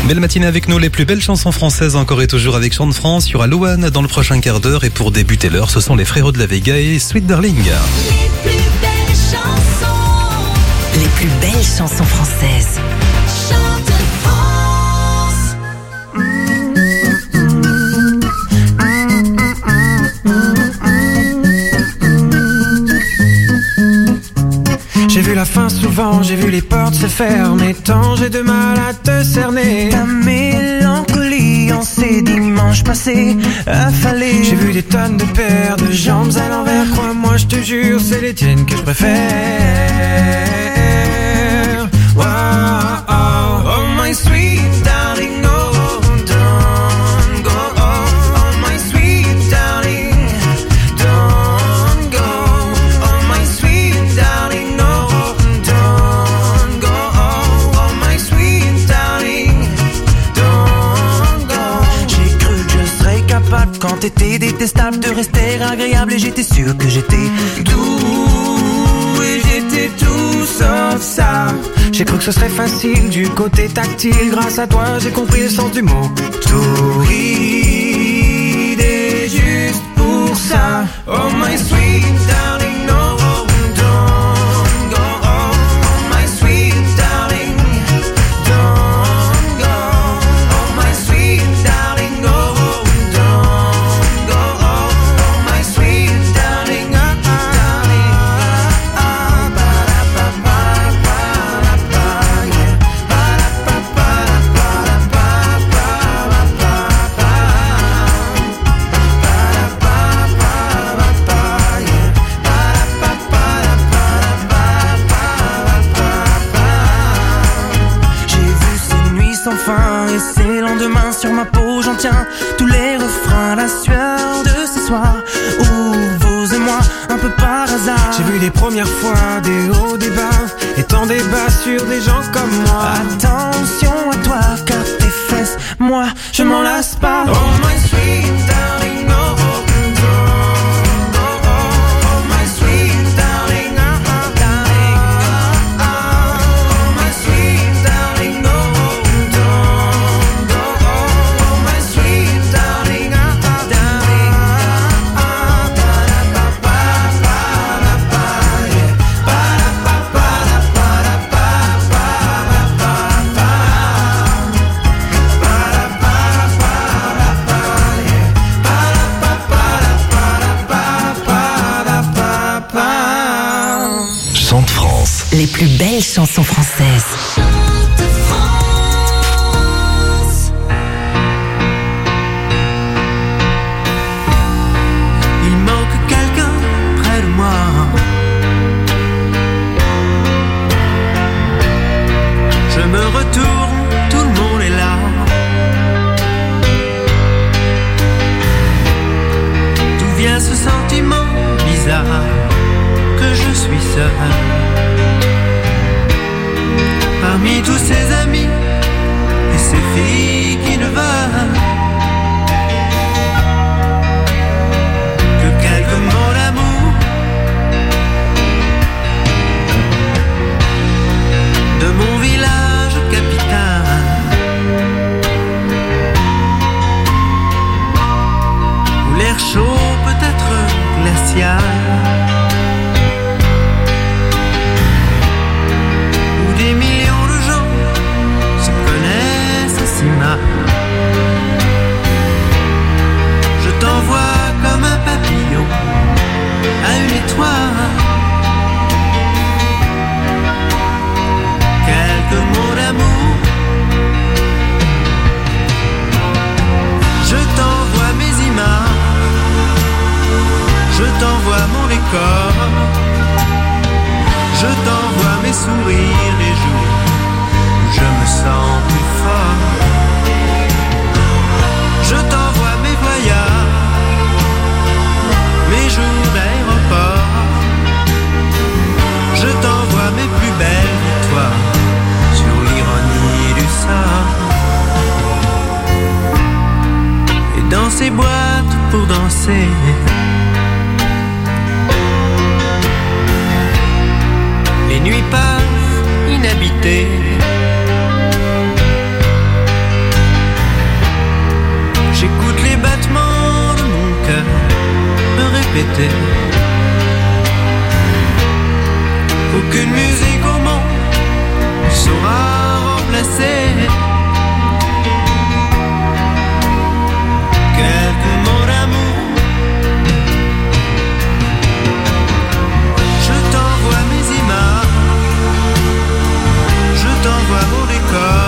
Belle matinée avec nous, les plus belles chansons françaises encore et toujours avec Chant de France. Il y aura Louane dans le prochain quart d'heure et pour débuter l'heure, ce sont les Frérots de la Vega et Sweet Darling. Les plus belles chansons. Les plus belles chansons françaises. Chante France. J'ai vu la fin souvent, j'ai vu les portes se fermer. Tant j'ai de mal à te cerner. Ta mélancolie en ces dimanches passés affalés. J'ai vu des tonnes de paires de jambes à l'envers. Crois-moi, je te jure, c'est les tiennes que je préfère. Wow, oh, oh my sweet darling, no, don't go. Oh my sweet darling, don't go. Oh my sweet darling, no, don't go. Oh my sweet darling, don't go. J'ai cru que je serais capable quand t'étais détestable de rester agréable et j'étais sûr que j'étais Doux et j'étais tout sauf ça. J'ai cru que ce serait facile du côté tactile. Grâce à toi j'ai compris le sens du mot torride. Et juste pour ça, oh my sweet darling, no, don't go. Oh my sweet darling, don't go. Oh my sweet darling, no, don't go. Oh my sweet darling, sans fin et ces lendemains sur ma peau j'en tiens tous les refrains, la sueur de ce soir où vous et moi un peu par hasard. j'ai vu les premières fois des hauts, des bas et tant débats sur des gens comme moi. Attention à toi car tes fesses, moi je m'en lasse pas. Oh my sweet darling, no, don't go. Oh my sweet darling, darling. Oh my sweet darling, no, don't go. Oh my sweet darling, darling. Chant de France. Les plus belles chansons françaises. Chante France. Il manque quelqu'un près de moi. Je me retourne, tout le monde est là. D'où vient ce sentiment bizarre que je suis seul parmi tous ces amis et ces filles qui ne veulent que quelques mots d'amour, de mon village capital où l'air chaud peut être glacial, où des millions de gens se connaissent si mal. Je t'envoie comme un papillon à une étoile quelques mots d'amour. Je t'envoie mes images, je t'envoie mon décor, je t'envoie mes sourires les jours où je me sens plus fort. Je t'envoie mes voyages, mes jours d'aéroport. Je t'envoie mes plus belles victoires sur l'ironie du sort. Et dans ces boîtes pour danser, les nuits passent inhabitées. répéter. Aucune musique au monde ne saura remplacer quelques mots d'amour. Je t'envoie mes images, je t'envoie mon décor,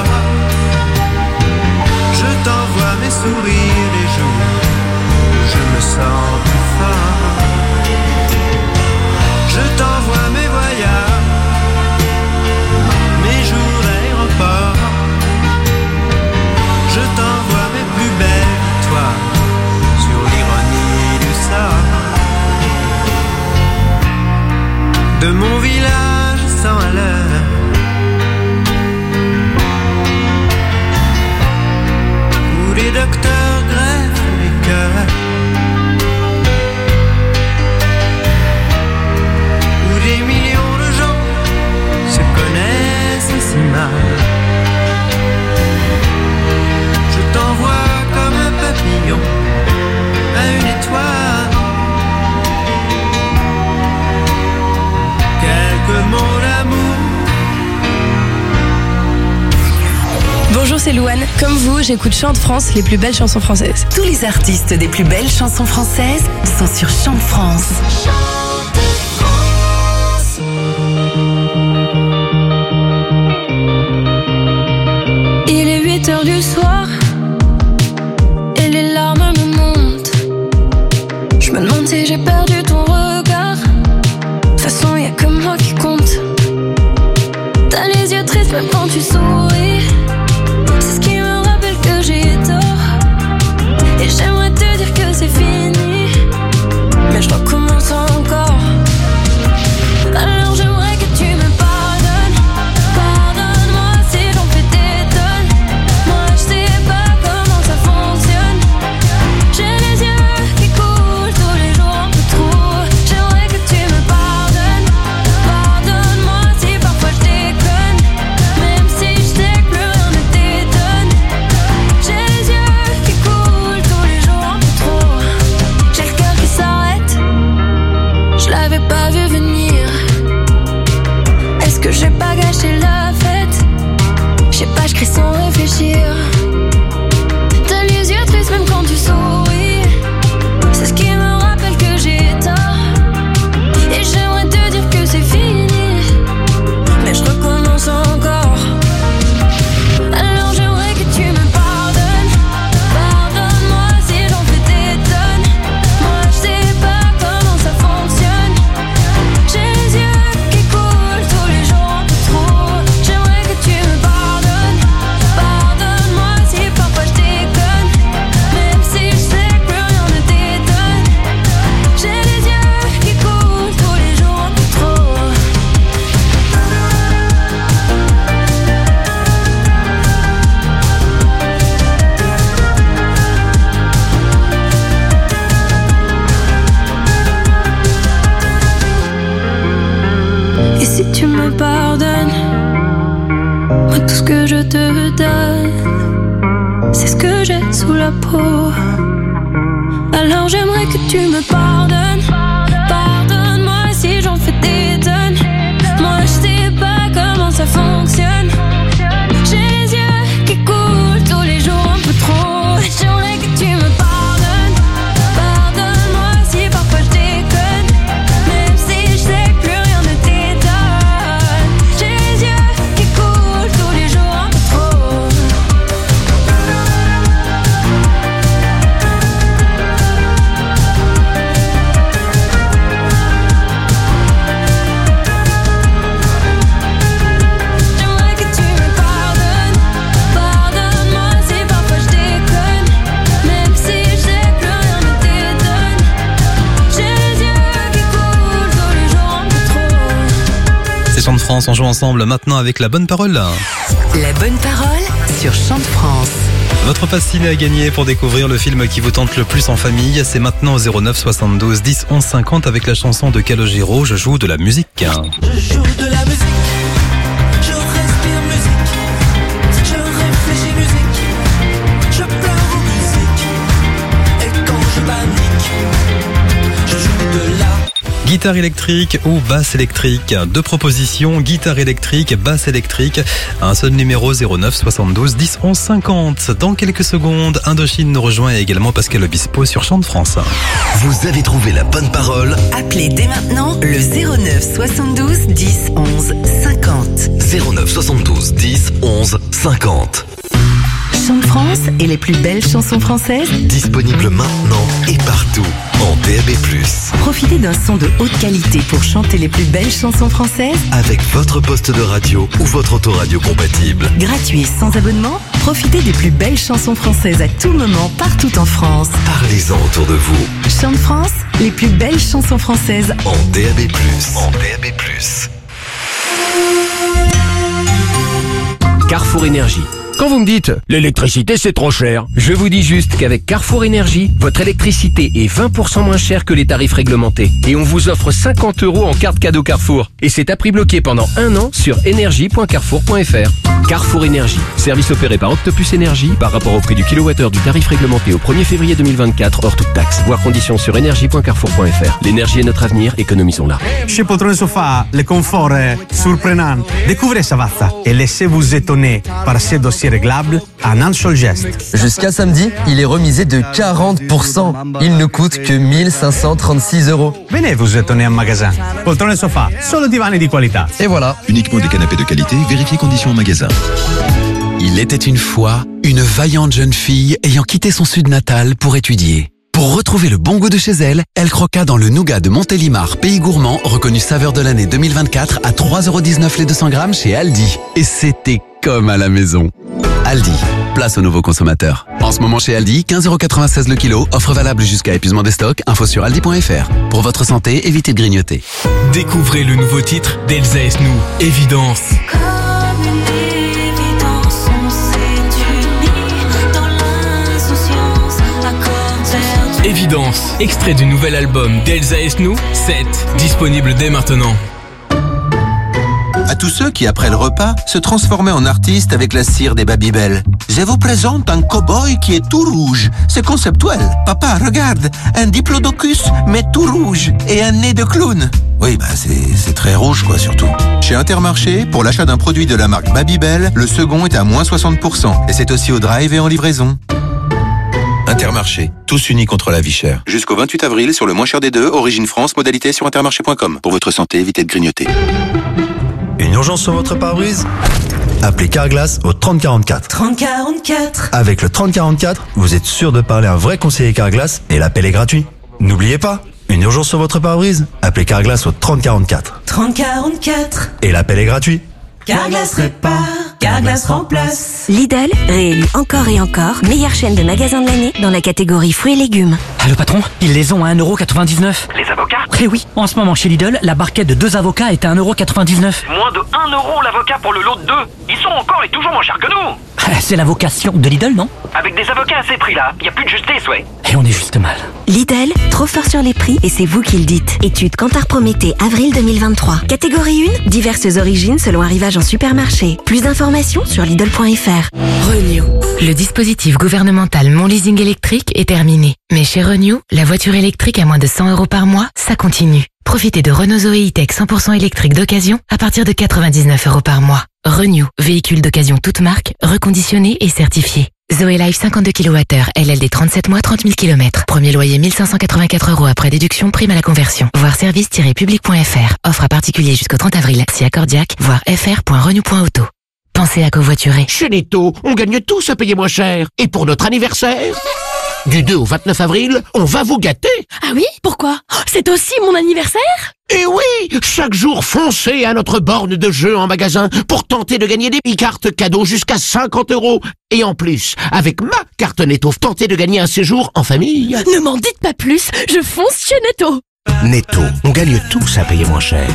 je t'envoie mes sourires les jours où je me sens plus fort. Je t'envoie mes voyages, mes jours d'aéroport. Je t'envoie mes plus belles victoires sur l'ironie du sort. De mon village 100 à l'heure, où les docteurs greffent les cœurs, où des millions de gens se connaissent si mal. Je t'envoie comme un papillon à une étoile quelques mots d'amour. Bonjour, c'est Louane. Comme vous, j'écoute Chant de France, les plus belles chansons françaises. Tous les artistes des plus belles chansons françaises sont sur Chant de France. Il est 8h du soir et les larmes me montent. Je me demande si j'ai perdu ton regard. De toute façon, y'a que moi qui compte. T'as les yeux tristes même quand tu souris. C'est ce qui me rappelle que j'ai tort. Et j'aimerais te dire que c'est fini, mais je recommence encore. Alors j'aimerais que tu me pardonnes. Pardonne-moi si j'en fais des tonnes. Moi je sais pas comment ça fonctionne. J'ai les yeux qui coulent tous les jours un peu trop. J'aimerais que tu me pardonnes. Pardonne-moi si parfois je déconne, même si je sais que plus rien ne t'étonne. J'ai les yeux qui coulent tous les jours un peu trop. J'ai le cœur qui s'arrête, je l'avais pas vu venir. Est-ce que j'ai pas gâché la fête? Je sais pas, je crie sans réfléchir. T'as les yeux tristes même quand tu souris. C'est ce qui me rappelle que j'ai tort. Et j'aimerais te dire que c'est fini, mais je recommence encore. Alors j'aimerais que tu me pardonnes. Pardonne-moi si j'en fais des tonnes. Moi je sais pas comment ça fonctionne. J'ai les yeux qui coulent tous les jours un peu trop. J'aimerais que tu me pardonnes. Pardonne-moi si parfois je déconne, même si je sais que plus rien ne t'étonne. J'ai les yeux qui coulent tous les jours un peu trop. Et si tu me pardonnes, moi tout ce que je te donne, c'est ce que j'ai sous la peau. Alors j'aimerais que tu me pardonnes. Pardonne-moi si j'en fais des tonnes. Moi je sais pas comment ça fonctionne. J'ai les yeux qui coulent tous les jours un peu trop. J'aimerais que tu me pardonnes. Pardonne-moi si parfois je déconne, même si je sais que plus rien ne t'étonne. J'ai les yeux qui coulent tous les jours un peu trop. J'aimerais que tu me pardonnes. Pardonne-moi si parfois je déconne, même si je sais que plus rien ne t'étonne. J'ai les yeux qui coulent tous les jours un peu trop. C'est Chant de France, on joue ensemble maintenant avec la bonne parole. La bonne parole sur Chant de France. Votre passe ciné à gagner pour découvrir le film qui vous tente le plus en famille. C'est maintenant au 09 72 10 11 50 avec la chanson de Calogero, Je joue de la musique. Je joue de la musique, je respire musique, je réfléchis musique, je pleure en musique, et quand je panique, je joue Guitare électrique ou basse électrique? 2 propositions, guitare électrique, basse électrique. Un seul numéro, 09 72 10 11 50. Dans quelques secondes, Indochine nous rejoint et également Pascal Obispo sur Chant de France. Vous avez trouvé la bonne parole. Appelez dès maintenant le 09 72 10 11 50. 09 72 10 11 50. Chant de France et les plus belles chansons françaises. Disponible maintenant et partout en DAB+. Profitez d'un son de haute qualité pour chanter les plus belles chansons françaises. Avec votre poste de radio ou votre autoradio compatible. Gratuit et sans abonnement, profitez des plus belles chansons françaises à tout moment, partout en France. Parlez-en autour de vous. Chant de France, les plus belles chansons françaises. En DAB+. En DAB+. Carrefour Énergie. Quand vous me dites « l'électricité c'est trop cher », je vous dis juste qu'avec Carrefour Énergie, votre électricité est 20% moins chère que les tarifs réglementés. Et on vous offre 50 € en carte cadeau Carrefour. Et c'est à prix bloqué pendant 1 an sur énergie.carrefour.fr. Carrefour Énergie. Service opéré par Octopus Énergie par rapport au prix du kilowattheure du tarif réglementé au 1er février 2024 hors toute taxe. Voir conditions sur énergie.carrefour.fr. L'énergie est notre avenir, économisons-la. Chez Poltrone Sofa, le confort est surprenant. Découvrez Savazza et laissez-vous étonner par ces dossiers réglables à un seul geste. Jusqu'à samedi, il est remisé de 40%. Il ne coûte que 1536 €. Venez vous étonner en magasin. Poltrone Sofa, solo divani di qualità. Et voilà. Uniquement des canapés de qualité, vérifiez conditions en magasin. Il était une fois une vaillante jeune fille ayant quitté son sud natal pour étudier. Pour retrouver le bon goût de chez elle, elle croqua dans le nougat de Montélimar, pays gourmand, reconnu saveur de l'année 2024 à 3,19 € les 200 grammes chez Aldi. Et c'était comme à la maison. Aldi, place aux nouveaux consommateurs. En ce moment chez Aldi, 15,96 € le kilo, offre valable jusqu'à épuisement des stocks, info sur aldi.fr. Pour votre santé, évitez de grignoter. Découvrez le nouveau titre d'Elsa Esnou, Évidence. Comme une évidence, on s'est unis dans l'insouciance, accords perdus. Évidence, extrait du nouvel album d'Elsa Esnou, 7, disponible dès maintenant. À tous ceux qui, après le repas, se transformaient en artistes avec la cire des Babybel. Je vous présente un cow-boy qui est tout rouge. C'est conceptuel. Papa, regarde, un diplodocus, mais tout rouge, et un nez de clown. Oui, c'est très rouge, quoi, surtout. Chez Intermarché, pour l'achat d'un produit de la marque Babybel, le second est à moins 60%. Et c'est aussi au drive et en livraison. Intermarché, tous unis contre la vie chère. Jusqu'au 28 avril, sur le moins cher des deux, Origine France, modalité sur intermarché.com. Pour votre santé, évitez de grignoter. Une urgence sur votre pare-brise? Appelez Carglass au 3044. 3044. Avec le 3044, vous êtes sûr de parler à un vrai conseiller Carglass et l'appel est gratuit. N'oubliez pas, une urgence sur votre pare-brise? Appelez Carglass au 3044. 3044. Et l'appel est gratuit. Carglass répare, Carglass remplace. Lidl, réélu encore et encore, meilleure chaîne de magasins de l'année dans la catégorie fruits et légumes. Ah, le patron, ils les ont à 1,99 €. Les avocats? Eh oui, en ce moment chez Lidl, la barquette de 2 avocats est à 1,99 €. Moins de 1 € l'avocat pour le lot de 2. Ils sont encore et toujours moins chers que nous. C'est la vocation de Lidl, non? Avec des avocats à ces prix-là, y a plus de justice, ouais. Et on est juste mal. Lidl, trop fort sur les prix et c'est vous qui le dites. Étude Kantar Prométhée, avril 2023. Catégorie 1, diverses origines selon arrivage en supermarché. Plus d'informations sur Lidl.fr. Renew. Le dispositif gouvernemental Mon Leasing électrique est terminé. Mais chez Renew, la voiture électrique à moins de 100 € par mois, ça continue. Profitez de Renault Zoé E-Tech 100% électrique d'occasion à partir de 99 € par mois. Renew, véhicule d'occasion toute marque, reconditionné et certifié. Zoé Life 52 kWh, LLD 37 mois, 30 000 km. Premier loyer 1584 € après déduction, prime à la conversion. Voir service-public.fr. Offre à particulier jusqu'au 30 avril. Si accordiaque, voir fr.renew.auto. Pensez à covoiturer. Chez Netto, on gagne tous à payer moins cher. Et pour notre anniversaire, du 2 au 29 avril, on va vous gâter. Ah oui? Pourquoi? C'est aussi mon anniversaire? Et oui, chaque jour, foncez à notre borne de jeu en magasin pour tenter de gagner des e-cartes cadeaux jusqu'à 50 €. Et en plus, avec ma carte Netto, tentez de gagner un séjour en famille. Ne m'en dites pas plus, je fonce chez Netto. Netto, on gagne tous à payer moins cher.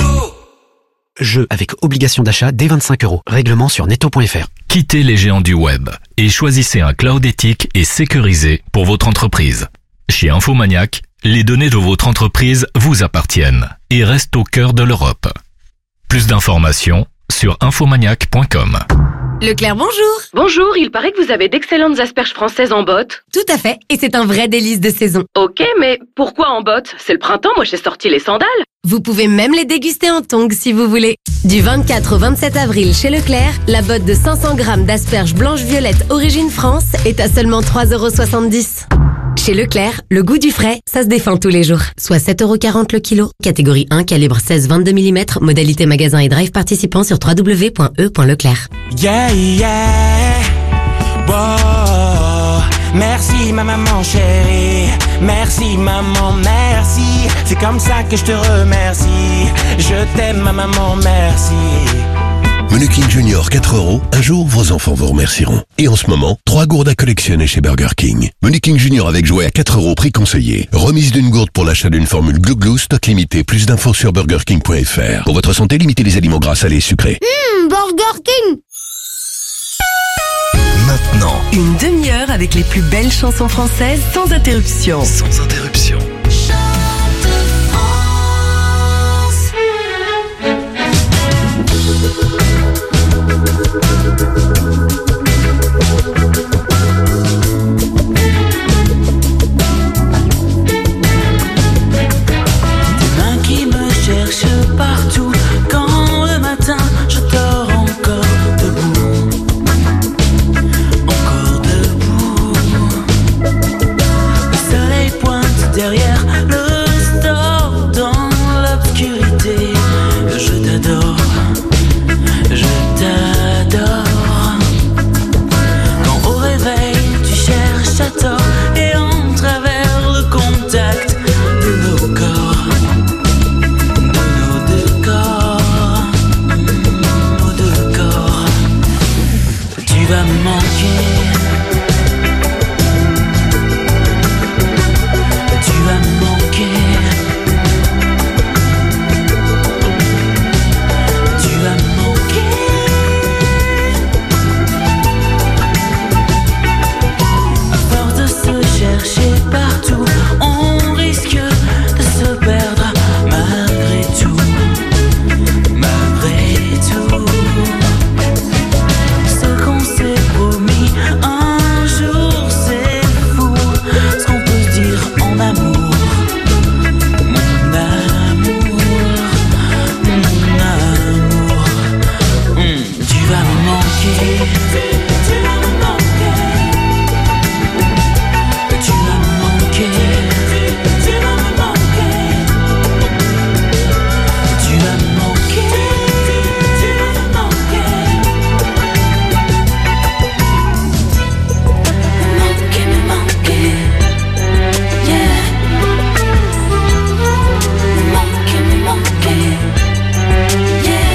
Jeu avec obligation d'achat dès 25 €. Règlement sur netto.fr. Quittez les géants du web et choisissez un cloud éthique et sécurisé pour votre entreprise. Chez Infomaniac, les données de votre entreprise vous appartiennent et restent au cœur de l'Europe. Plus d'informations sur infomaniac.com. Leclerc, bonjour. Bonjour, il paraît que vous avez d'excellentes asperges françaises en botte. Tout à fait, et c'est un vrai délice de saison. Ok, mais pourquoi en botte? C'est le printemps, moi j'ai sorti les sandales. Vous pouvez même les déguster en tongs si vous voulez. Du 24 au 27 avril chez Leclerc, la botte de 500 grammes d'asperges blanches-violettes origine France est à seulement 3,70 €. Chez Leclerc, le goût du frais, ça se défend tous les jours. Soit 7,40 € le kilo. Catégorie 1, calibre 16-22 mm. Modalité magasin et drive participant sur www.e.leclerc. Yeah, yeah. Wow. Merci ma maman chérie. Merci maman, merci. C'est comme ça que je te remercie. Je t'aime ma maman, merci. Menu King Junior 4 €. Un jour, vos enfants vous remercieront. Et en ce moment, 3 gourdes à collectionner chez Burger King. Menu King Junior avec jouet à 4 €, prix conseillé. Remise d'une gourde pour l'achat d'une formule Glouglou, stock limité. Plus d'infos sur burgerking.fr. Pour votre santé, limitez les aliments gras, salés et sucrés. Burger King. Maintenant, Une demi-heure avec les plus belles chansons françaises sans interruption. sans interruption. Tes mains qui me cherchent partout. Quand le matin je dors encore debout. Encore debout. Le soleil pointe derrière le store dans l'obscurité. Je t'adore. Je t'adore. Quand au réveil tu cherches à tort et en travers le contact de nos corps, de nos deux corps, nos deux corps, tu vas me manquer. Tu vas me manquer. Tu vas me manquer. À force de se chercher partout, on risque de se perdre malgré tout. Malgré tout. Ce qu'on s'est promis un jour, c'est fou. Ce qu'on peut se dire en amour. Mon amour. Mon amour. Tu vas me manquer. Tu vas me manquer. Tu vas me manquer. Tu vas me manquer. Tu vas me manquer. Tu vas me manquer. Manquer, me manquer. Yeah. Manquer, me manquer. Yeah.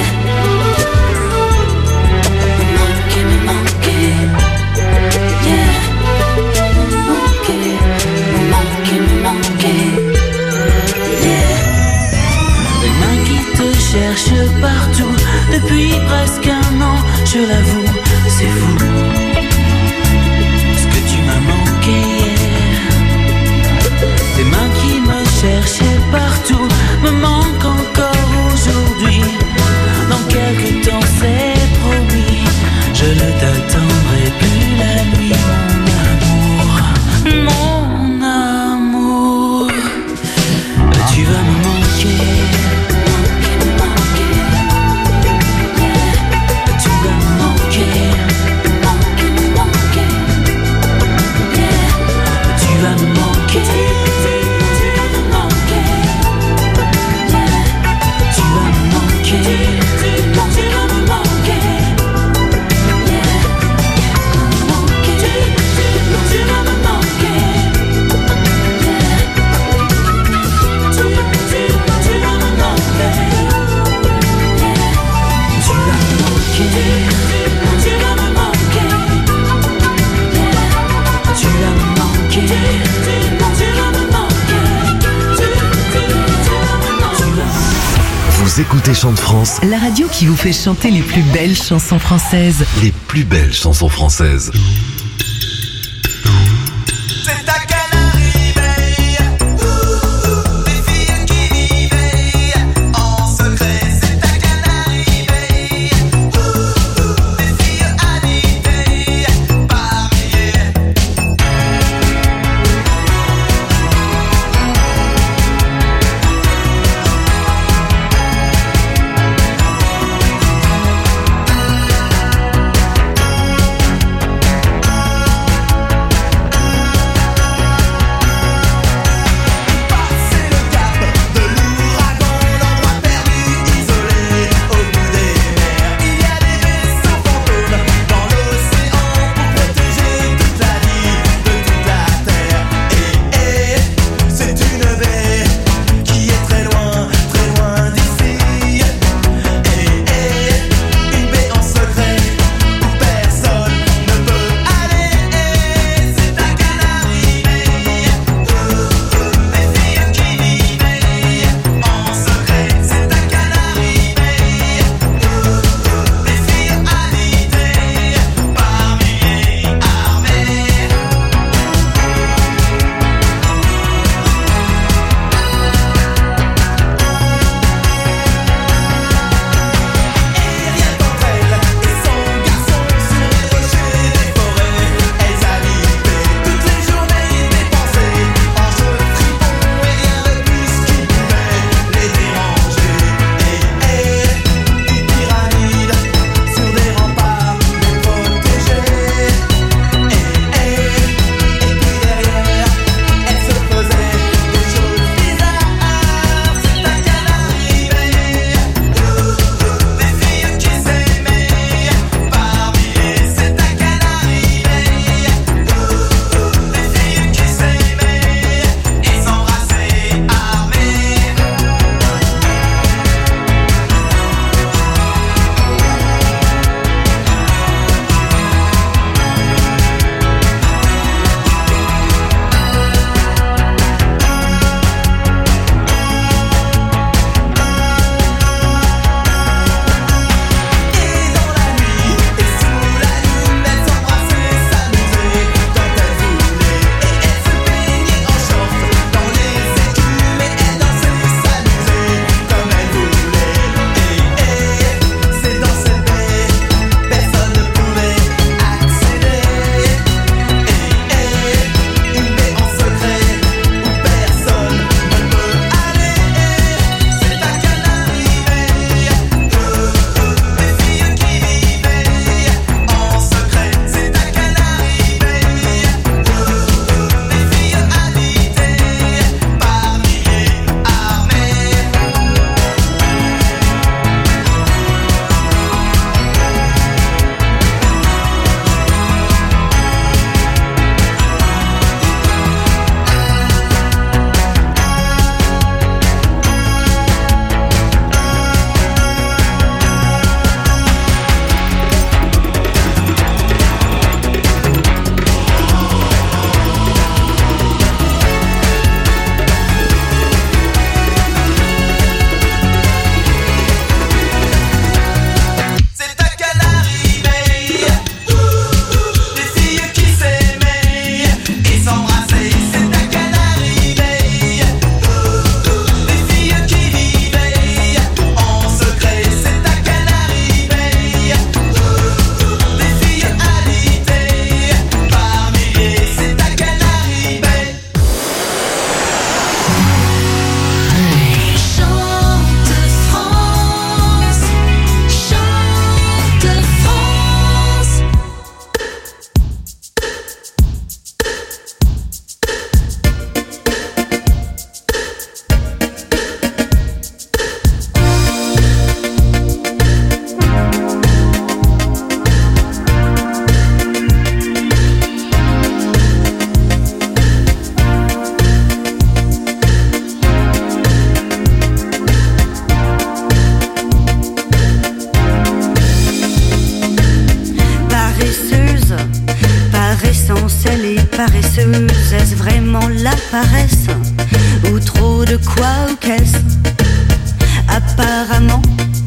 Manquer, me manquer. Yeah. Manquer, me manquer. Yeah. Les mains qui te cherchent partout depuis presque un an, je l'avoue, c'est fou. Ce que tu m'as manqué hier. Tes mains qui me cherchaient partout me manquent encore aujourd'hui. Dans quelques temps, c'est promis, je ne t'attendrai plus la nuit, mon amour. Mon amour. Tu vas me manquer. Tu vas me manquer. Tu vas me manquer. Tu vas me manquer. Tu vas me manquer. Tu vas me manquer. Vous écoutez Chante France, La radio qui vous fait chanter les plus belles chansons françaises. les plus belles chansons françaises. C'est à Canaries Bay, des filles qui vivaient en secret. C'est à Canaries Bay, paresseuse, est-ce vraiment la paresse? Ou trop de quoi ou qu'est-ce? Apparemment,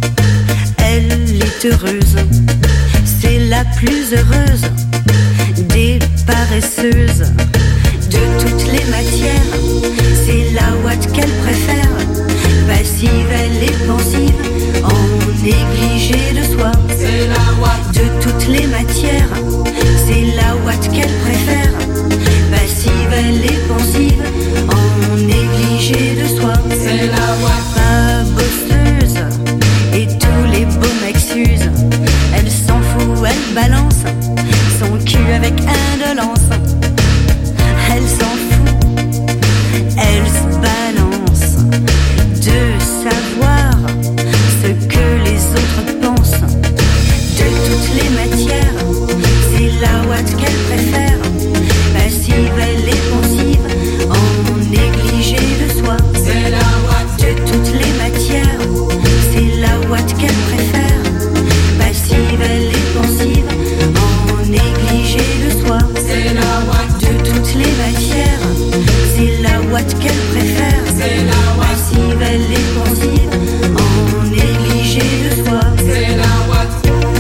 elle est heureuse. C'est la plus heureuse des paresseuses. De toutes les matières, c'est la ouate qu'elle préfère. Passive, elle est pensive, en négligé de soi. C'est la ouate. De toutes les matières, c'est la ouate qu'elle préfère. Passive, elle est pensive, en négligé de soi. C'est la ouate. Pas bosseuse, et tous les beaux mecs s'usent. Elle s'en fout, elle balance son cul avec indolence. Elle s'en fout, elle se balance de savoir ce que les autres pensent. De toutes les matières, c'est la ouate qu'elle préfère. Passive, elle est pensive, en négligé de soi. C'est la ouate. De toutes les matières, c'est la ouate qu'elle préfère. Passive, elle est pensive, en négligé de soi. C'est la ouate. De toutes les matières, c'est la ouate qu'elle préfère. C'est la ouate. Passive, elle est pensive, en négligé de soi. C'est la ouate.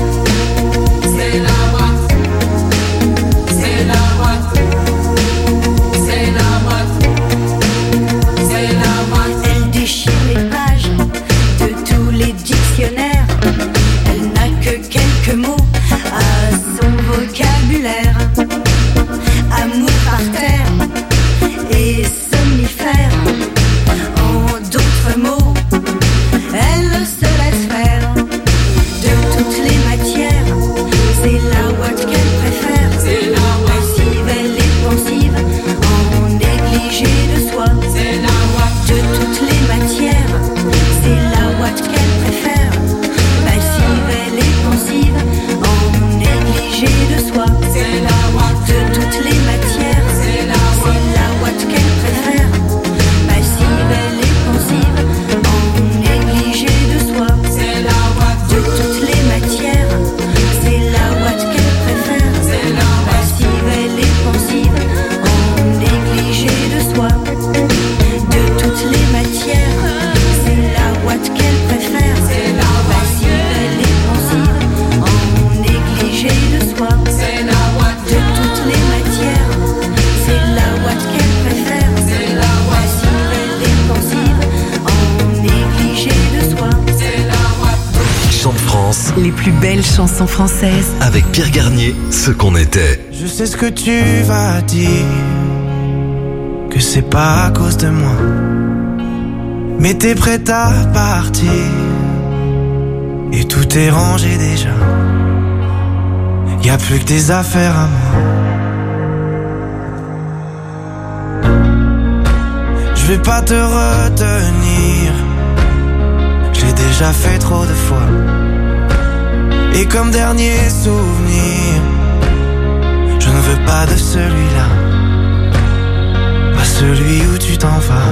C'est la ouate. C'est la ouate. C'est la ouate. C'est la ouate. Elle déchire les pages de tous les dictionnaires. Elle n'a que quelques mots à son vocabulaire. Amour par terre et somnifère. En d'autres mots, elle se laisse faire. De toutes les matières, c'est la ouate qu'elle préfère. C'est la ouate. Passive, elle est pensive, en négligé de soi. C'est la ouate. De toutes les matières, c'est la ouate qu'elle préfère. Passive, elle est pensive, en négligé de soi. C'est la ouate. De toutes les matières, c'est la ouate qu'elle préfère. Passive, elle est pensive, en négligé de soi. C'est la ouate. De toutes les matières, c'est la ouate qu'elle préfère. C'est la ouate. Passive, elle est pensive, en négligé de soi. De toutes les matières, c'est la ouate qu'elle préfère. C'est la ouate. Passive, elle est pensive, en négligé de soi. C'est la ouate. De toutes les matières, c'est la ouate qu'elle préfère. C'est la ouate. Passive, elle est pensive, en négligé de soi. C'est la ouate. Chant de France, Les plus belles chansons françaises. avec Pierre Garnier, ce qu'on était. Je sais ce que tu vas dire, que c'est pas à cause de moi, mais t'es prête à partir, et tout est rangé déjà. Y a plus que des affaires à moi. Je vais pas te retenir, je l'ai déjà fait trop de fois. Et comme dernier souvenir, je ne veux pas de celui-là, pas celui où tu t'en vas.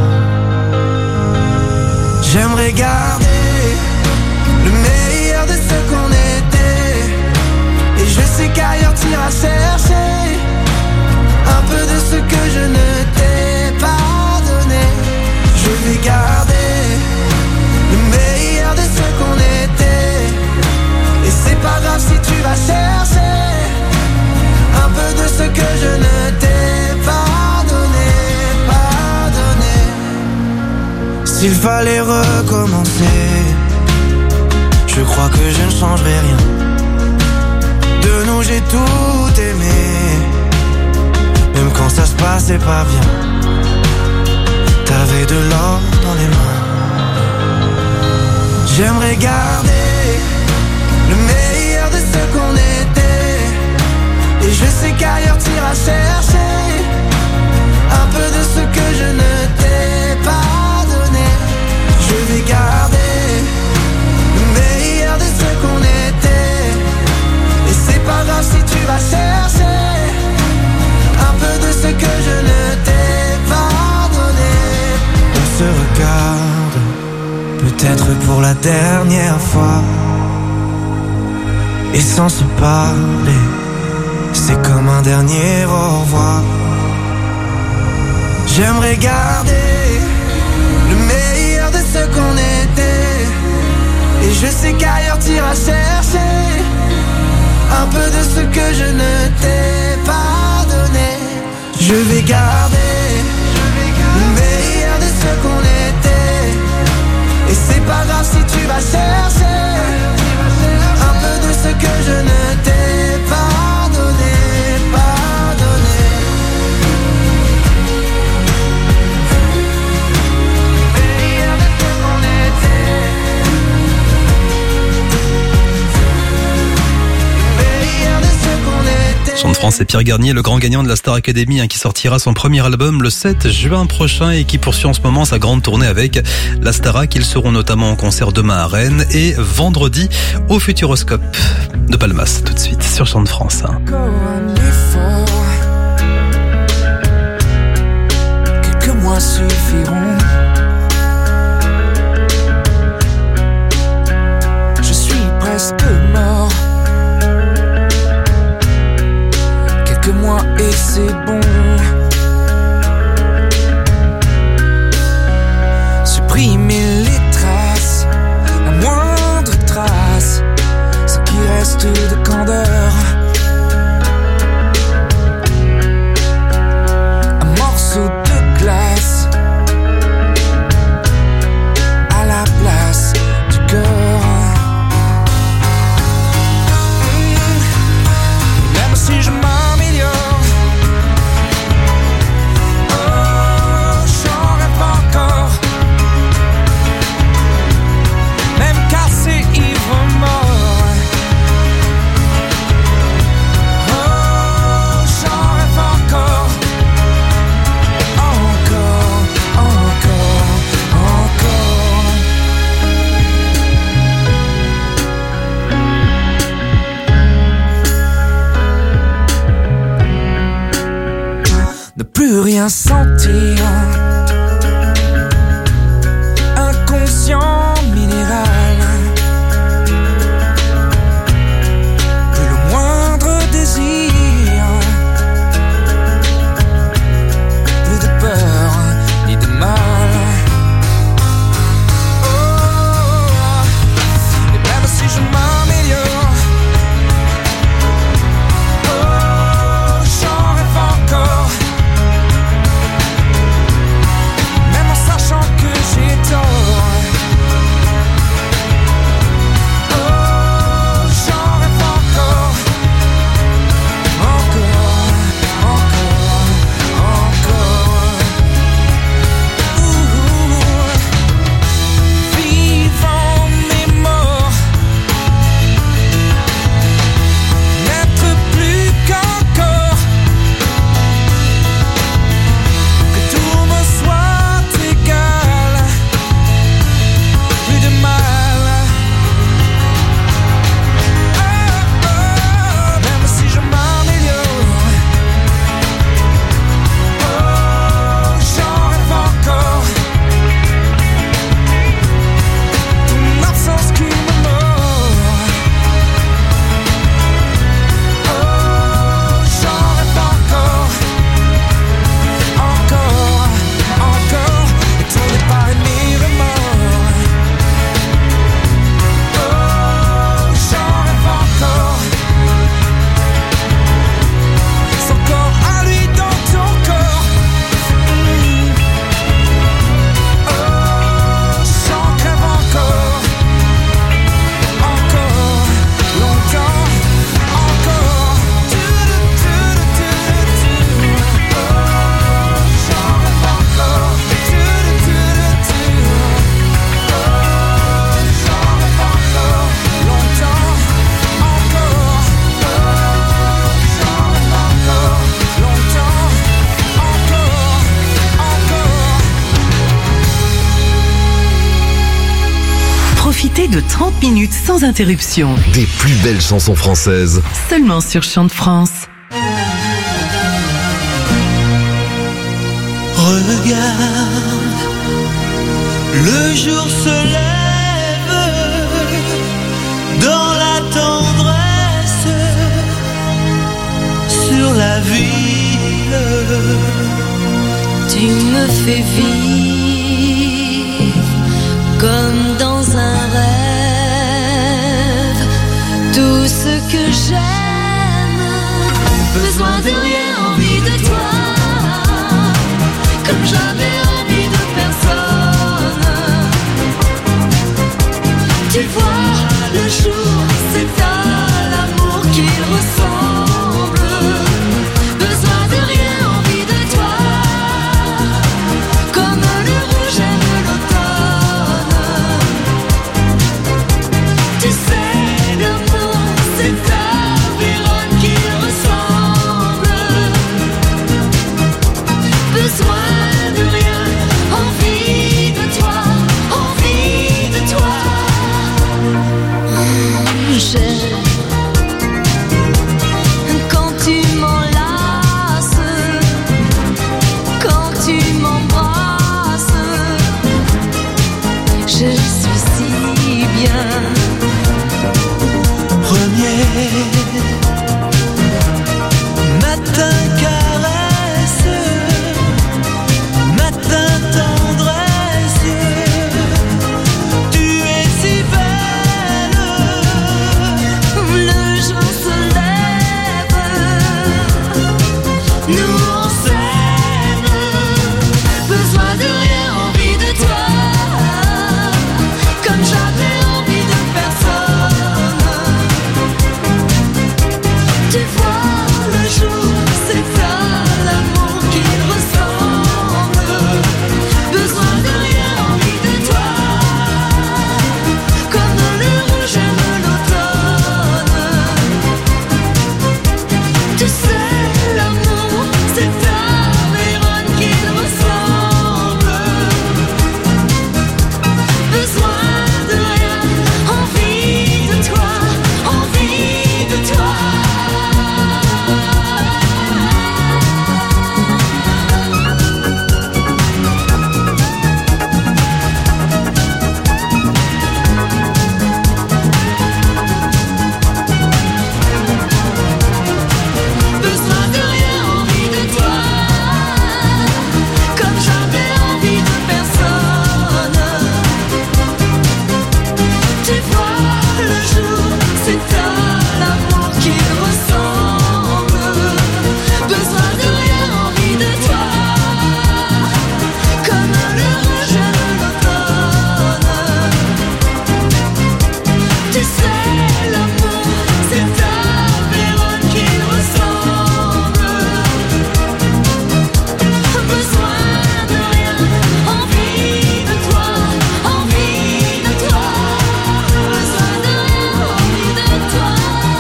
J'aimerais garder le meilleur de ce qu'on était, et je sais qu'ailleurs t'iras chercher un peu de ce que je ne t'ai pas donné. Je vais garder le meilleur de ce qu'on était, et c'est pas grave si tu vas chercher un peu de ce que je ne t'ai pas donné, pas donné. S'il fallait recommencer, je crois que je ne changerai rien. De nous j'ai tout aimé, même quand ça se passait pas bien. T'avais de l'or dans les mains. J'aimerais garder le meilleur de ce qu'on était, et je sais qu'ailleurs t'iras chercher un peu de ce que je ne t'ai pas donné. Je vais garder le meilleur de ce qu'on était, et c'est pas grave si tu vas chercher un peu de ce que je ne t'ai pas donné. On se regarde, peut-être pour la dernière fois, et sans se parler, c'est comme un dernier au revoir. J'aimerais garder le meilleur de ce qu'on était. Et je sais qu'ailleurs t'iras chercher un peu de ce que je ne t'ai pas donné. Je vais garder le meilleur de ce qu'on était. Et c'est pas grave si tu vas chercher un peu de ce que je ne t'ai pas donné, pas donné. Meilleur de ce qu'on était. Meilleur de ce qu'on était. Chant de France et Pierre Garnier, le grand gagnant de la Star Academy, qui sortira son premier album le 7 juin prochain et qui poursuit en ce moment sa grande tournée avec la Starac. Ils seront notamment en concert demain à Rennes et vendredi au Futuroscope de Palmas. Tout de suite sur Chant de France. Quelques mois suffiront. Je suis presque mort. Quelques mois et c'est bon. Supprimer les traces, la moindre trace, ce qui reste de candeur. Un morceau de glace à la place du cœur. Même si je m'améliore, oh, j'en rêve encore. Même cassé, ivre, mort. Oh, j'en rêve encore. Encore, encore, encore. Ne plus rien sentir. Inconscient minéral. Plus le moindre désir. Plus de peur ni de mal. Oh, et même si je m'améliore, oh, j'en rêve encore. Même en sachant que j'ai tort. Oh, j'en rêve encore. Encore, encore, encore. Vivant mais mort. N'être plus qu'un corps. Que tout me soit égal. Plus de mal. Oh, oh, même si je m'améliore. Oh, j'en rêve encore. Ton absence qui me mord. Oh, j'en rêve encore. Encore, encore. Et ton départ et mes remords. Oh, j'en rêve encore. Son corps à lui dans ton corps. Oh, j'en crève encore. Encore, longtemps, encore. Oh, j'en rêve encore. Oh, j'en rêve encore. Longtemps, encore. J'en rêve encore. Longtemps, encore, encore. Profitez de 30 minutes sans interruption. Des plus belles chansons françaises. Seulement sur Chant de France. Regarde, le jour se lève dans la tendresse sur la ville. Tu me fais vivre comme dans un rêve. Tout ce que j'aime, besoin de rien, envie de toi. Comme j'avais envie de personne. Tu vois, le jour, c'est à l'amour qu'il ressemble. Besoin de rien, envie de toi. Comme le rouge aime l'automne. Tu sais, l'amour, c'est à Vérone qu'il ressemble. Besoin de rien, envie de toi, envie de toi. J'aime quand tu m'enlaces, quand tu m'embrasses. Je suis si bien. Premier matin caresse, matin tendresse. Tu es si belle. Le jour se lève, nous on s'aime. Besoin de rien, envie de toi. Comme j'avais envie de personne. Tu vois, le jour, c'est à l'amour qu'il ressemble. Besoin de rien, envie de toi. Comme le rouge aime l'automne. Tu sais, l'amour, c'est à Vérone qu'il ressemble. Besoin de rien, envie de toi, envie de toi. Besoin de rien, envie de toi. Comme j'avais envie de personne. Tu vois, le jour, c'est à l'amour qu'il ressemble. Besoin de rien, envie de toi. Comme le rouge aime l'automne. Tu sais, l'amour, c'est à Vérone qu'il ressemble. Besoin de rien, envie de toi, envie de toi. Besoin de rien, envie de toi.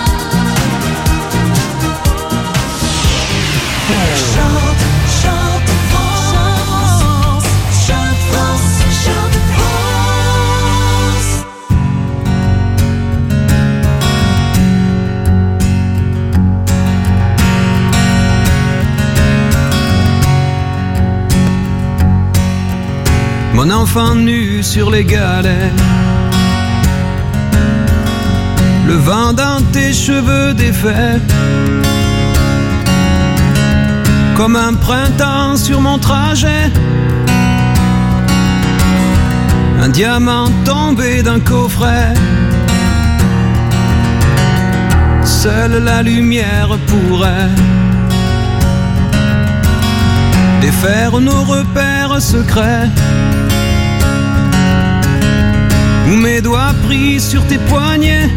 Chante, chante France, chante France, chante France. Mon enfant nu sur les galets, le vent dans tes cheveux défaits, comme un printemps sur mon trajet, un diamant tombé d'un coffret. Seule la lumière pourrait défaire nos repères secrets, où mes doigts pris sur tes poignets.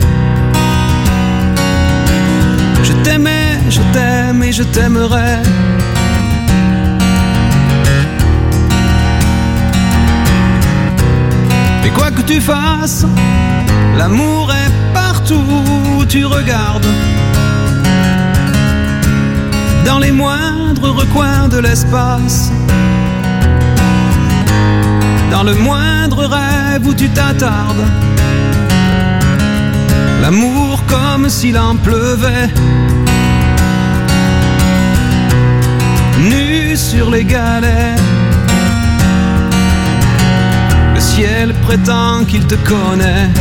Je t'aimais, je t'aime et je t'aimerai. Mais quoi que tu fasses, l'amour est partout où tu regardes. Dans les moindres recoins de l'espace, dans le moindre rêve où tu t'attardes. L'amour comme s'il en pleuvait, nu sur les galets. Le ciel prétend qu'il te connaît.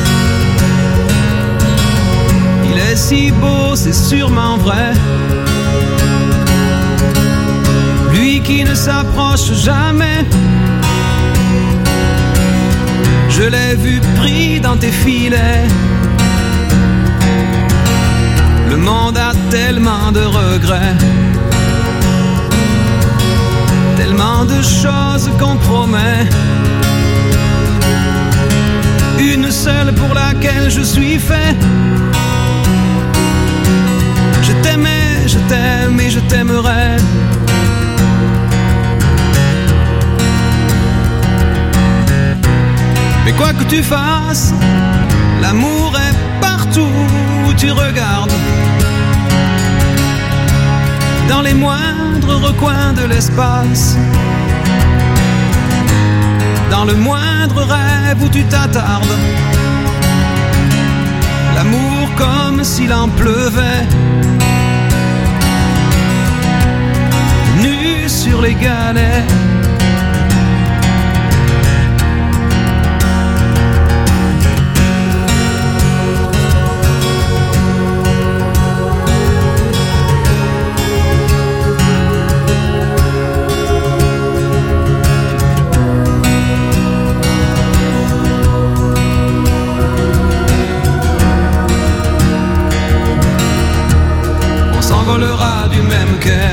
Il est si beau, c'est sûrement vrai. Lui lui qui ne s'approche jamais. Je l'ai vu pris dans tes filets. Le monde a tellement de regrets, tellement de choses qu'on promet. Une seule pour laquelle je suis fait. Je t'aimais, je t'aime et je t'aimerai. Mais quoi que tu fasses, l'amour est partout où tu regardes. Dans les moindres recoins de l'espace, dans le moindre rêve où tu t'attardes. L'amour comme s'il en pleuvait, nu sur les galets. Du même quai,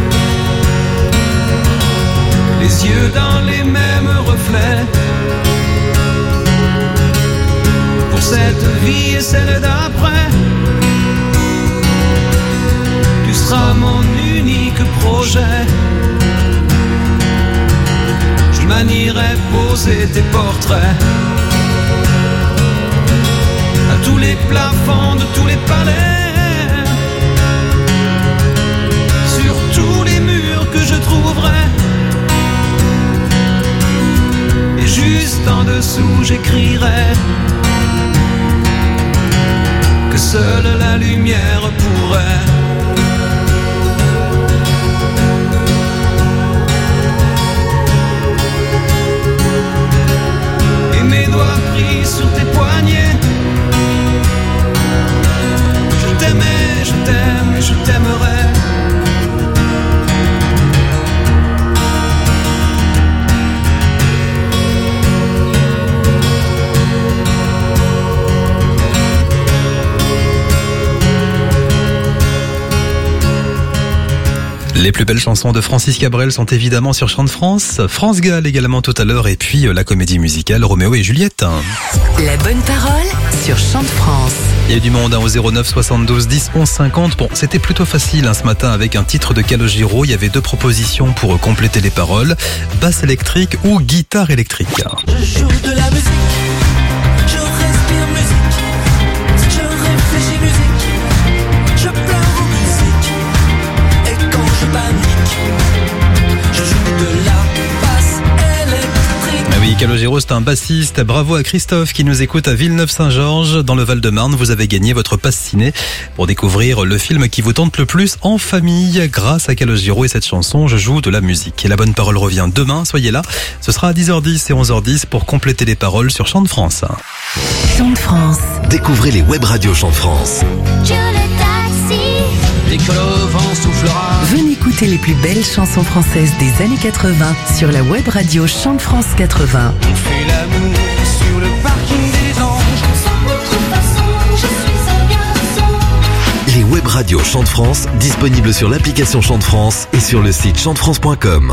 les yeux dans les mêmes reflets. Pour cette vie et celle d'après, tu seras mon unique projet. Je manierai poser tes portraits à tous les plafonds de tous les palais. Tous les murs que je trouverai. Et juste en dessous j'écrirai que seule la lumière pourrait et mes doigts pris sur tes poignets. Je t'aimais, je t'aime et je t'aimerai. Les plus belles chansons de Francis Cabrel sont évidemment sur Chant de France. France Gall également tout à l'heure et puis la comédie musicale Roméo et Juliette. La bonne parole sur Chant de France. Il y a du monde au 09 72 10 11 50. Bon, c'était plutôt facile ce matin avec un titre de Calogero. Il y avait deux propositions pour compléter les paroles. Basse électrique ou guitare électrique. Je joue de la musique, je respire musique, je réfléchis musique, je pleure en musique. Et quand je panique, je joue de la basse électrique. Ah oui, Calogero, c'est un bassiste. Bravo à Christophe qui nous écoute à Villeneuve-Saint-Georges dans le Val-de-Marne. Vous avez gagné votre passe ciné pour découvrir le film qui vous tente le plus en famille grâce à Calogero et cette chanson Je joue de la musique. Et la bonne parole revient demain, soyez là. Ce sera à 10h10 et 11h10 pour compléter les paroles sur Chant de France. Chant de France. Découvrez les web radios Chant de France. Dès que le vent soufflera. Venez écouter les plus belles chansons françaises des années 80 sur la web radio Chant de France 80. On fait l'amour sur le parking des anges. Sans contrefaçon, je suis un garçon. Les web radios Chant de France, disponibles sur l'application Chant de France et sur le site chantefrance.com.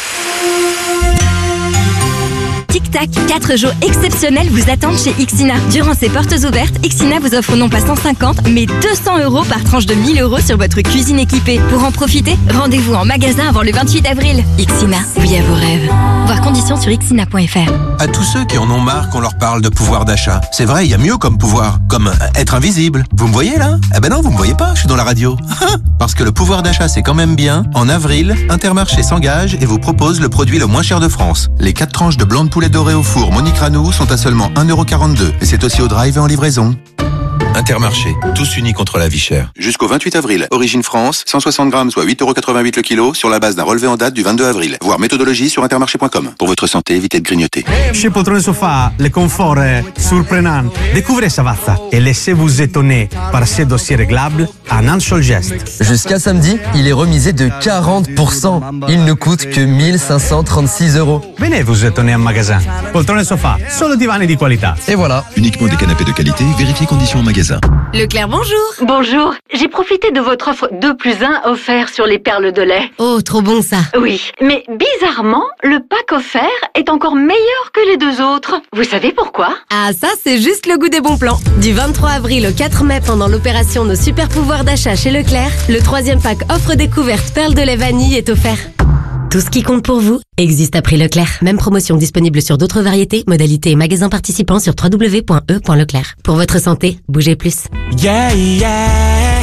Tic-tac, 4 jours exceptionnels vous attendent chez Ixina. Durant ces portes ouvertes, Ixina vous offre non pas 150, mais 200 € par tranche de 1000 € sur votre cuisine équipée. Pour en profiter, rendez-vous en magasin avant le 28 avril. Ixina, oui à vos rêves. Voir conditions sur ixina.fr. À tous ceux qui en ont marre qu'on leur parle de pouvoir d'achat. C'est vrai, il y a mieux comme pouvoir, comme être invisible. Vous me voyez là? Eh ben non, vous me voyez pas, je suis dans la radio. Parce que le pouvoir d'achat c'est quand même bien. En avril, Intermarché s'engage et vous propose le produit le moins cher de France. Les 4 tranches de blanc de poulet doré au four Monique Ranou sont à seulement 1,42 € et c'est aussi au drive et en livraison. Intermarché, tous unis contre la vie chère. Jusqu'au 28 avril, Origine France, 160 grammes, soit 8,88 € le kilo, sur la base d'un relevé en date du 22 avril. Voir méthodologie sur intermarché.com. Pour votre santé, évitez de grignoter. Chez Poltrone Sofa, le confort est surprenant. Découvrez Savazza et laissez-vous étonner par ses dossiers réglables en un seul geste. Jusqu'à samedi, il est remisé de 40%. Il ne coûte que 1536 €. Venez vous étonner en magasin. Poltrone Sofa, solo divani di qualità. Et voilà. Uniquement des canapés de qualité, vérifiez conditions en magasin. Leclerc, bonjour. Bonjour, j'ai profité de votre offre 2+1 offert sur les perles de lait. Oh, trop bon ça. Oui, mais bizarrement, le pack offert est encore meilleur que les deux autres. Vous savez pourquoi? Ah, ça, c'est juste le goût des bons plans. Du 23 avril au 4 mai, pendant l'opération Nos super pouvoirs d'achat chez Leclerc, le 3e pack offre découverte perles de lait vanille est offert. Tout ce qui compte pour vous existe à prix Leclerc. Même promotion disponible sur d'autres variétés, modalités et magasins participants sur www.e.leclerc. Pour votre santé, bougez plus. Yeah, yeah.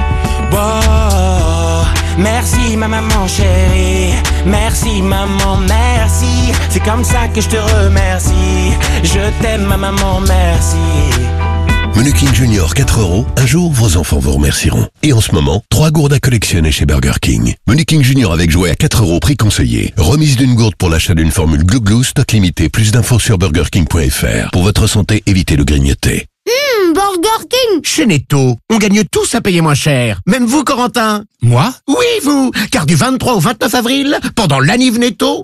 Wow. Merci ma maman chérie. Merci maman, merci. C'est comme ça que je te remercie. Je t'aime ma maman, merci. Menu King Junior 4 €, un jour vos enfants vous remercieront. Et en ce moment, 3 gourdes à collectionner chez Burger King. Menu King Junior avec jouet à 4 € prix conseillé. Remise d'une gourde pour l'achat d'une formule Glouglou, stock limité. Plus d'infos sur burgerking.fr. Pour votre santé, évitez de grignoter. Burger King. Chez Netto, on gagne tous à payer moins cher. Même vous, Corentin. Moi? Oui, vous. Car du 23 au 29 avril, pendant l'anniv Netto,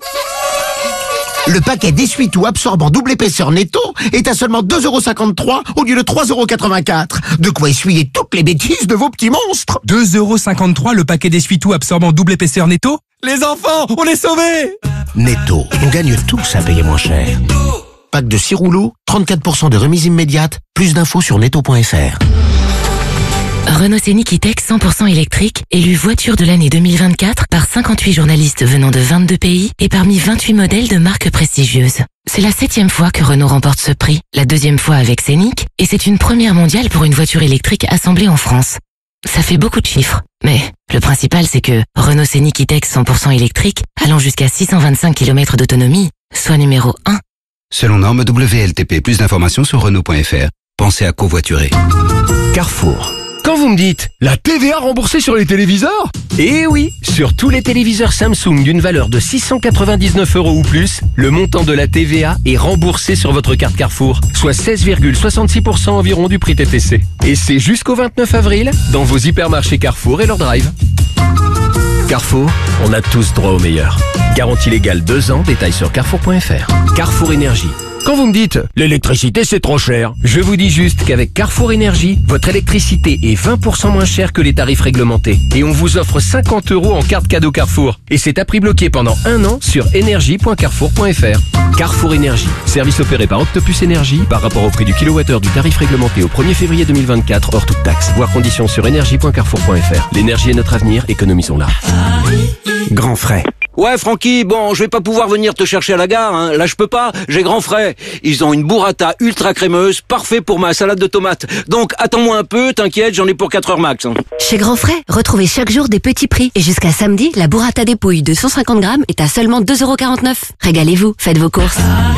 le paquet d'essuie-tout absorbant double épaisseur Netto est à seulement 2,53 € au lieu de 3,84 €. De quoi essuyer toutes les bêtises de vos petits monstres. 2,53 € le paquet d'essuie-tout absorbant double épaisseur Netto? Les enfants, on est sauvés! Netto, on gagne tous à payer moins cher. Pack de 6 rouleaux, 34% de remise immédiate. Plus d'infos sur netto.fr. Renault Scénic E-Tech 100% électrique, élu voiture de l'année 2024 par 58 journalistes venant de 22 pays et parmi 28 modèles de marques prestigieuses. C'est la 7e fois que Renault remporte ce prix, la 2e fois avec Scénic, et c'est une première mondiale pour une voiture électrique assemblée en France. Ça fait beaucoup de chiffres, mais le principal c'est que Renault Scénic E-Tech 100% électrique, allant jusqu'à 625 km d'autonomie, soit numéro 1. Selon norme WLTP, plus d'informations sur Renault.fr. Pensez à covoiturer. Carrefour. Quand vous me dites la TVA remboursée sur les téléviseurs? Eh oui, sur tous les téléviseurs Samsung d'une valeur de 699 € ou plus, le montant de la TVA est remboursé sur votre carte Carrefour, soit 16,66% environ du prix TTC. Et c'est jusqu'au 29 avril dans vos hypermarchés Carrefour et leur drive. Carrefour, on a tous droit au meilleur. Garantie légale 2 ans, détails sur carrefour.fr. Carrefour Énergie. Quand vous me dites « l'électricité c'est trop cher », je vous dis juste qu'avec Carrefour Énergie, votre électricité est 20% moins chère que les tarifs réglementés. Et on vous offre 50 € en carte cadeau Carrefour. Et c'est à prix bloqué pendant 1 an sur énergie.carrefour.fr. Carrefour Énergie. Service opéré par Octopus Énergie par rapport au prix du kilowattheure du tarif réglementé au 1er février 2024 hors toute taxe. Voir conditions sur énergie.carrefour.fr. L'énergie est notre avenir, économisons-la. Grand frais. Ouais, Francky, bon, je vais pas pouvoir venir te chercher à la gare, hein. Là, je peux pas. J'ai grand frais. Ils ont une burrata ultra crémeuse, parfait pour ma salade de tomates. Donc, attends-moi un peu, t'inquiète, j'en ai pour 4 heures max. Hein. Chez Grand Frais, retrouvez chaque jour des petits prix. Et jusqu'à samedi, la burrata dépouille de 150 grammes est à seulement 2,49 €. Régalez-vous, faites vos courses.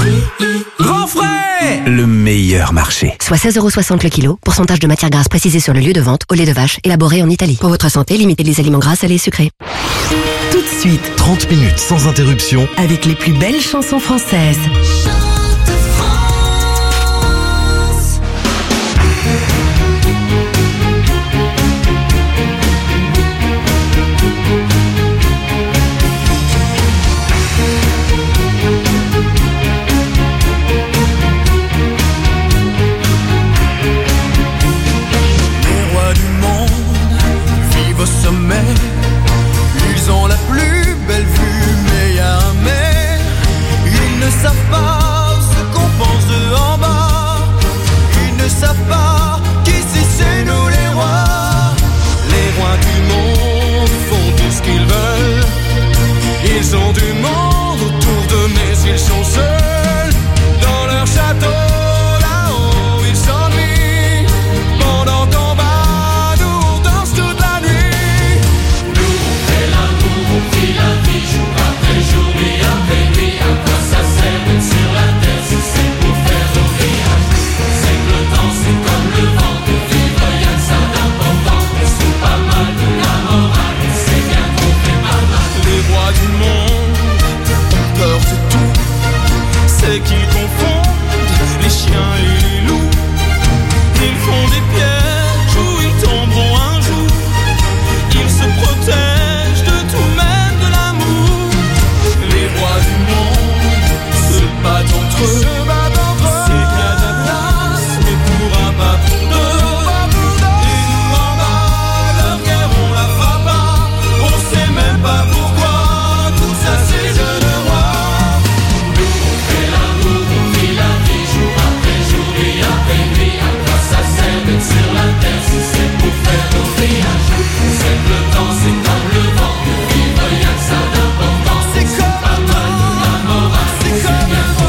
Grand frais! Le meilleur marché. Soit 16,60 € le kilo. Pourcentage de matière grasse précisé sur le lieu de vente au lait de vache élaboré en Italie. Pour votre santé, limitez les aliments gras, salés et sucrés. Tout de suite, 30 minutes sans interruption avec les plus belles chansons françaises. Les rois du monde vivent au sommet. Ils ont la plus belle vue, mais y a un mais. Ils ne savent pas ils confondent les chiens et les loups. Ils font des pièges où ils tomberont un jour. Ils se protègent de tout, même de l'amour. Les rois du monde se battent entre eux. C'est qu'il y a de la place, mais pourra pas pour deux. Et nous en bas, leur guerre on la fera pas. On sait même pas pourquoi. Tout ça c'est jeune roi. Nous on fait l'amour, on vit la vie jour après jour, nuit après nuit. À quoi ça sert d'être sur la terre si c'est pour faire nos villages? C'est que le temps c'est comme le vent, que vivre y'a que ça d'important. C'est comme pas mal de la morale, c'est comme bien fort.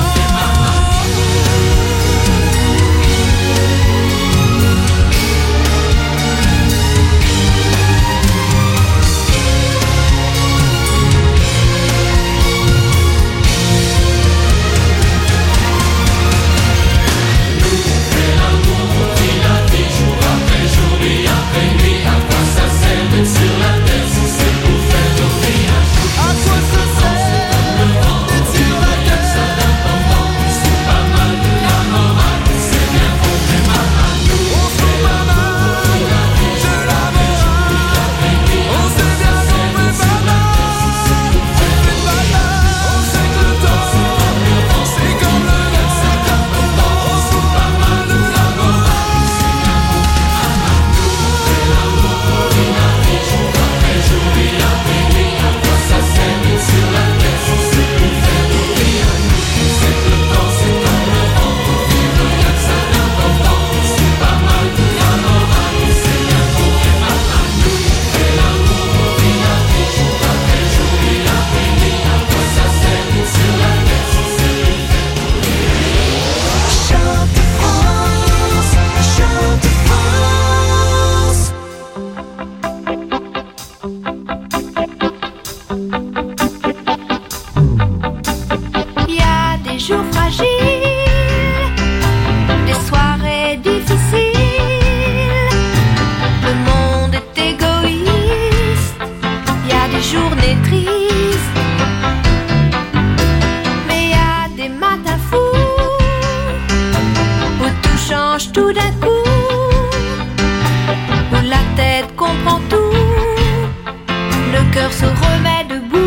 Il y a des jours fragiles, des soirées difficiles. Le monde est égoïste. Il y a des journées tristes, mais il y a des matins fous où tout change tout d'un coup, où la tête comprend tout, le cœur se remet debout.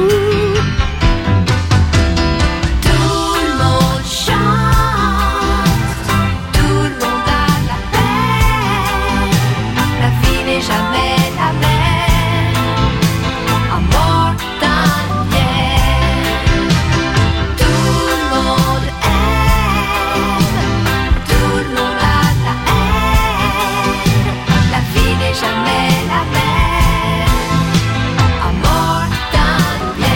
Jamais la même, amor también. Tout le monde aime, tout le monde a la haine. La vie n'est jamais la même, amor también.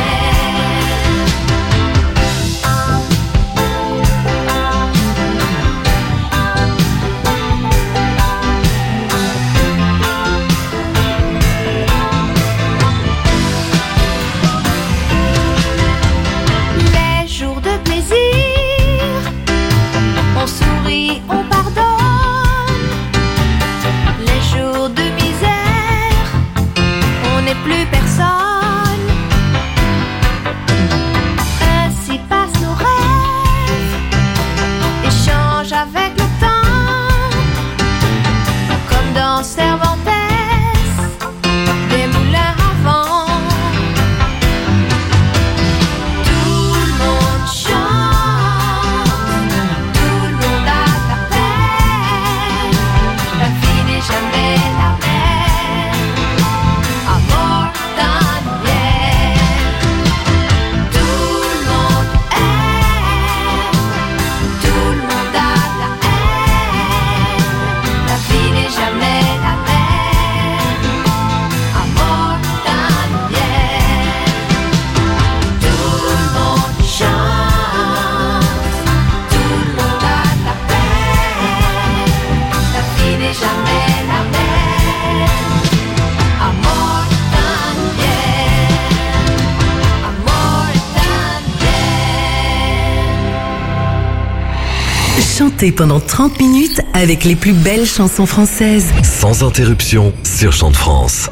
Les jours de plaisir, on sourit, on pardonne. Les jours de misère, on n'est plus personne. Ainsi passent nos rêves, échangent avec le temps, comme dans Cervantes, des moulins à vent. Tout le monde chante, tout le monde a la peine. La vie n'est jamais la même, amor también. Tout le monde aime, tout le monde a la haine. La vie n'est jamais la même, amor también. Tout le monde chante, tout le monde a la peine. La vie n'est jamais la même, amor también, amor también. Chantez pendant 30 minutes avec les plus belles chansons françaises. Sans interruption sur Chant de France.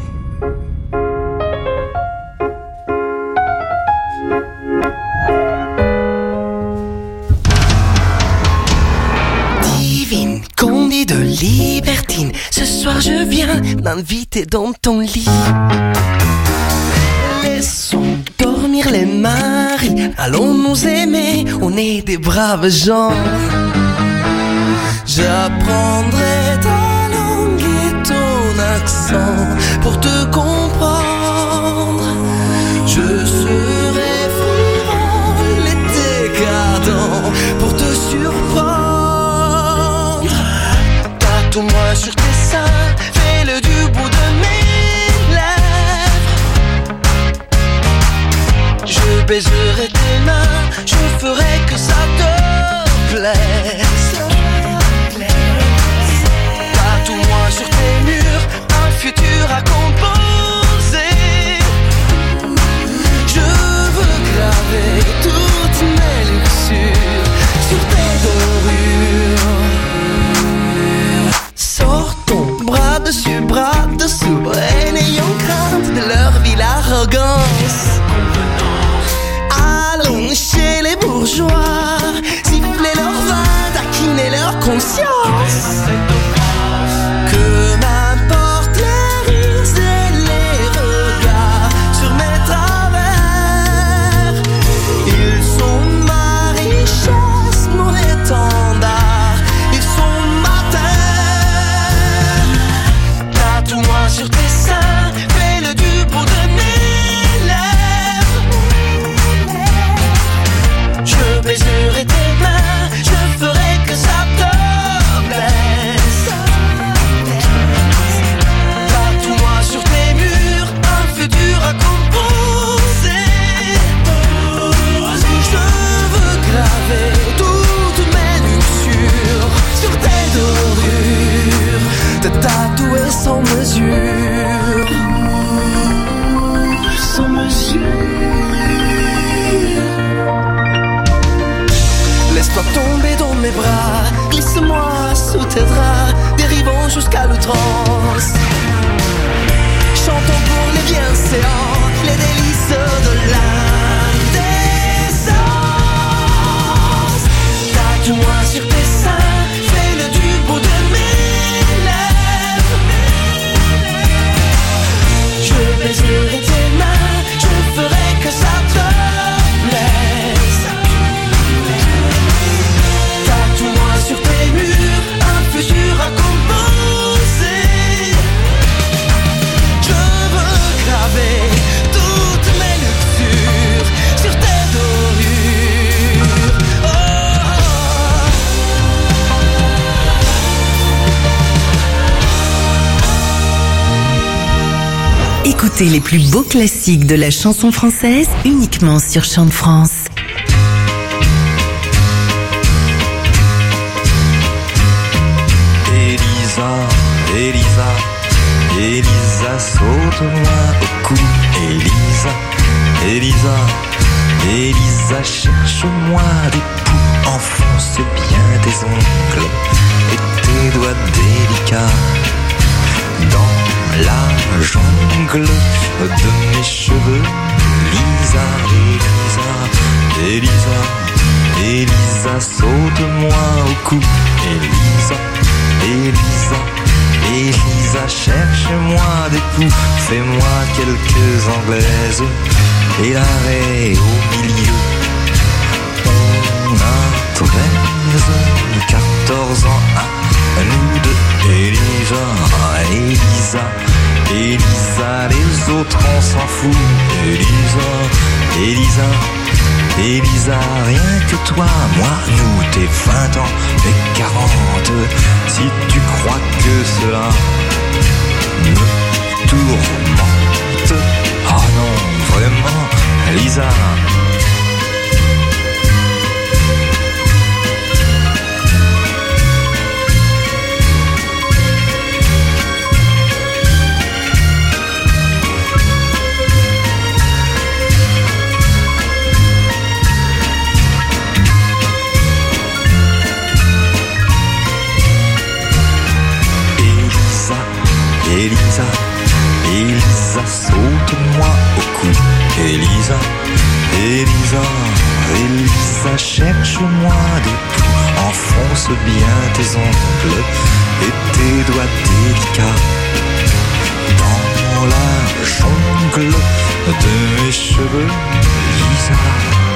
soir je viens m'inviter dans ton lit. Laissons dormir les maris, allons nous aimer, on est des braves gens. J'apprendrai ta langue et ton accent pour te comprendre. Je serai frivole et décadent pour te surprendre. Tatoue-moi sur tes seins, fais-le du bout de mes lèvres. Je baiserai tes mains, je ferai que ça te plaise. Tatoue-moi sur tes murs, un futur à composer. Je veux graver toutes mes luxures sur tes dorures. Sors ton bras dessous et n'ayons crainte de leur ville arrogance. Allons chez les bourgeois, siffler leur vin, taquiner leur conscience. Que m'importent les rires et les regards sur mes travers. Ils sont ma richesse, mon étendard, ils sont ma terre. Tatoue-moi sur tes seins, fais-le du bout de mes lèvres. Je baiserai tes mains, je ferai que ça te plaise. Tatoue-moi sur tes murs, un futur à composer. Je veux graver toutes mes luxures sur tes dorures, te tatouer sans mesure. Sans mesure. Laisse-toi tomber dans mes bras, glisse-moi sous tes draps, dérivons jusqu'à l'outrance. Chantons pour les bienséants, les délices de l'indécence. Tatoue-moi sur tes seins, fais-le du bout de mes lèvres. Je baiserai tes mains, je ferai que ça te plaise. Tatoue-moi sur tes murs, un futur à composer. Je veux graver toutes mes luxures sur tes dorures. Écoutez les plus beaux classiques de la chanson française uniquement sur Chant de France. Elisa, Elisa, Elisa, saute-moi au cou. Elisa, Elisa, Elisa, cherche-moi des poux. Enfonce bien tes ongles et tes doigts délicats dans la jungle de mes cheveux. Elisa, Elisa, Elisa, Elisa, saute-moi au cou. Elisa, Elisa, Elisa, cherche-moi des poux. Fais-moi quelques anglaises et l'arrêt au milieu. On a 14 ans à nous deux. Elisa, Elisa, Elisa, les autres on s'en fout. Elisa, Elisa, Elisa, rien que toi, moi, nous, t'es 20 ans et 40. Si tu crois que cela me tourmente, oh non, vraiment, Elisa. Elisa, Elisa, saute-moi au cou. Elisa, Elisa, Elisa, cherche-moi des poux. Enfonce bien tes ongles et tes doigts délicats dans la jungle de mes cheveux, Lisa.